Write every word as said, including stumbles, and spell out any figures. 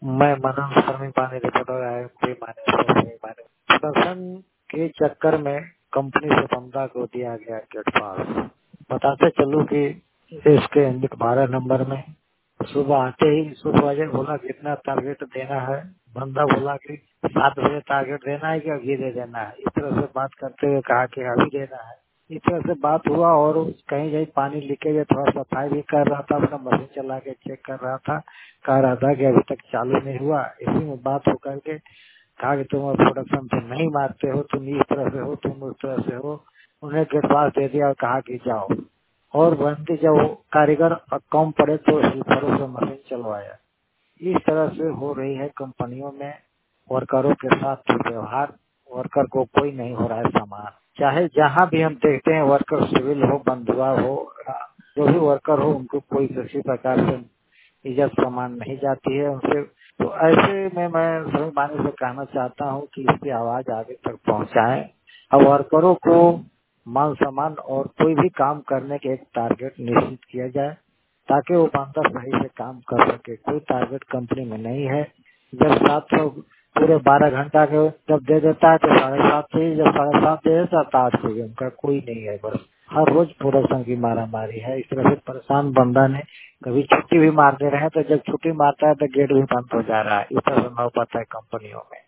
मैं मनन शर्मी पानी रिपोर्टर प्रदर्शन के चक्कर में कंपनी से बंदा को दिया गया गेट पास। बताते चलूं कि इसके बारह नंबर में सुबह आते ही सुपरवाइजर बोला कितना टारगेट देना है। बंदा बोला कि सात बजे टारगेट देना है कि अभी दे देना है। इस तरह से बात करते हुए कहा कि अभी देना है। इस तरह से बात हुआ और कहीं कहीं पानी लीकेज है, थोड़ा सफाई भी कर रहा था, अपना मशीन चला के चेक कर रहा था। कह रहा था कि अभी तक चालू नहीं हुआ। इसी में बात होकर के कहा कि तुम प्रोडक्शन पे नहीं मारते हो, तुम इस तरह से हो, तुम उस तरह से हो। उन्हें गेट पास दे दिया और कहा कि जाओ। और बनती जब कारीगर कम पड़े तो हेल्परों से मशीन चलवाया। इस तरह से हो रही है कंपनियों में वर्करों के साथ व्यवहार। वर्कर को कोई नहीं हो रहा है समान। चाहे जहाँ भी हम देखते हैं वर्कर सिविल हो, बंधुआ हो, जो भी वर्कर हो, उनको कोई किसी प्रकार से इज्जत सम्मान नहीं जाती है उनसे। तो ऐसे में मैं सभी माने से कहना चाहता हूँ कि इसकी आवाज आगे तक पहुँचाएं और वर्करों को मान सम्मान और कोई भी काम करने के एक टारगेट निश्चित किया जाए ताकि वो बंदा सही से काम कर सके। कोई टारगेट कंपनी में नहीं है। जब सात सौ पूरे बारह घंटा के जब दे देता है तो साढ़े सात से, जब साढ़े सात दे देता है तो आठ से, उनका कोई नहीं है। बस हर रोज प्रोडक्शन की मारा मारी है। इस तरह से परेशान बंदा ने कभी छुट्टी भी मार दे रहे हैं तो जब छुट्टी मारता है तो गेट भी बंद हो जा रहा है। इस तरह से नौबत है कंपनियों में।